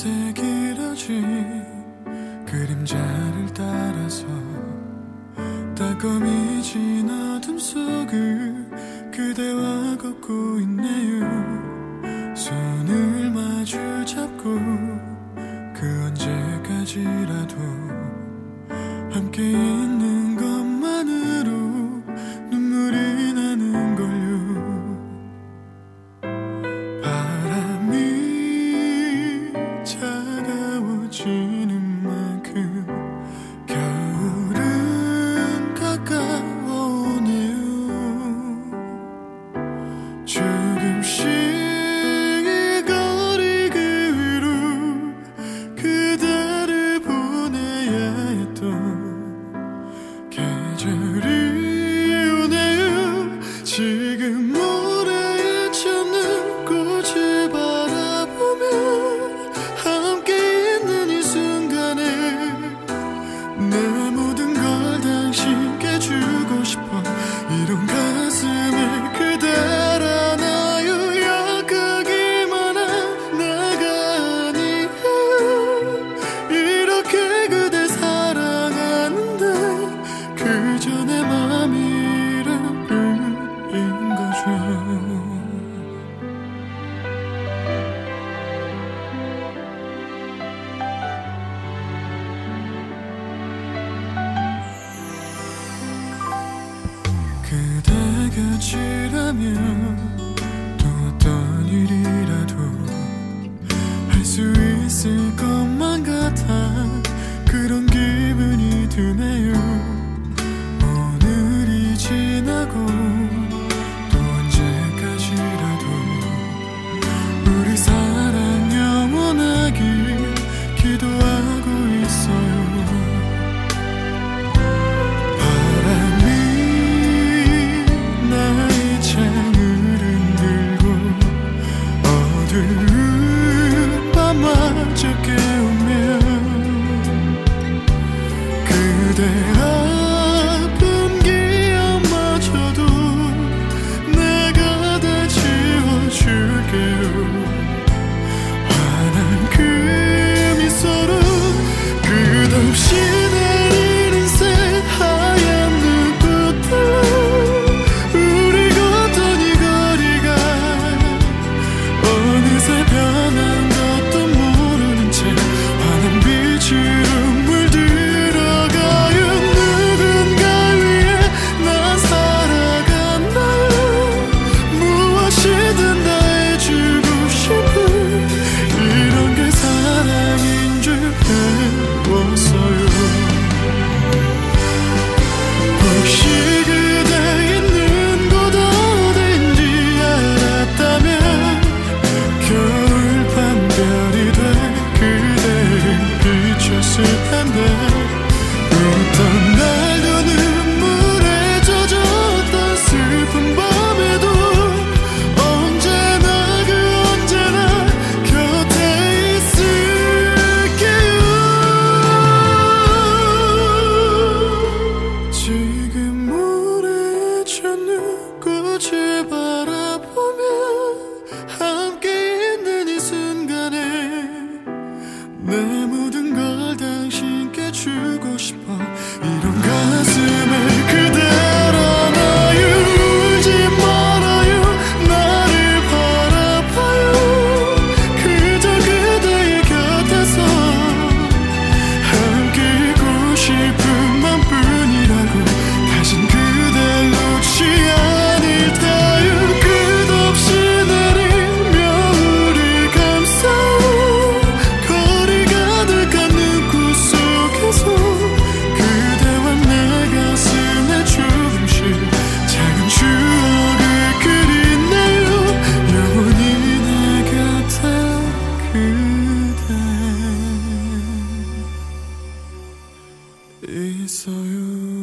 밤새 길어진 그림자를 따라서 따검이진 어둠 속을 그대와 걷고 있네요. 손을 마주 잡고 그 언제까지라도 함께 있는 것만으로 눈물이 나는 걸요. 바람이 차가워지는 만큼 겨울은 가까워오네요. 조금씩 이 거리 그 위로 그대를 보내야 했던 계절이 오네요. 지금 모래에 젖는 꽃을 바라보며 함께 있는 이 순간에 내 모든 걸 당신께 주고 싶어. 이런 가슴에 그댈 안아요. 약하기만 한 내가 아니에요. 이렇게 그댈 사랑하는데 그저 내 맘이란 뿐인 거죠. 그대 곁이라면 또 어떤 일이라도 할 수 있을 것만 같아 그런 기분이 드네요. 오늘이 지나고 또 언제까지라도 우리 사랑 영원하길 기도하고 있어요. 바람이 나의 창을 흔들고 어두운 밤마저 깨우면 그대 아픈 기억마저도 내가 다 지워줄게요. 환한 그 미소로 끝없이 내리는 새하얀 눈꽃들로 우리 걷던 이 거리가 어느새 변한 것도 모르는 채 환한 빛으로 물들어가요. 누군가 위해 난 살아간다요. 무엇이든 다 해주고 싶은 이런 게 사랑인 줄 배웠어요. 혹시 그대 있는 곳 어딘지 알았다면 겨울밤 별이 돼 그대를 비췄을 텐데 웃던 날도 눈물에 젖었던 슬픈 밤에도 언제나 그 언제나 곁에 있을게요. 지금 모래에 젖는 꽃을 바라보며 함께 있는 이 순간에 내 모든 걸 당신께 주고 싶어. 이런 가슴에 그댈 안아요. 울지 말아요. 나를 바라봐요. 그저 그대의 곁에서 함께 있고 싶은 맘뿐이라고. 다신 그댈 놓지 않을 테요. 끝없이 내린 겨울을 감싸요. 거리 가득한 눈꽃 속에서 그대와 내 가슴에 조금씩 작은 추억을 그리네요. 영원히 내 곁에 그대 있어요.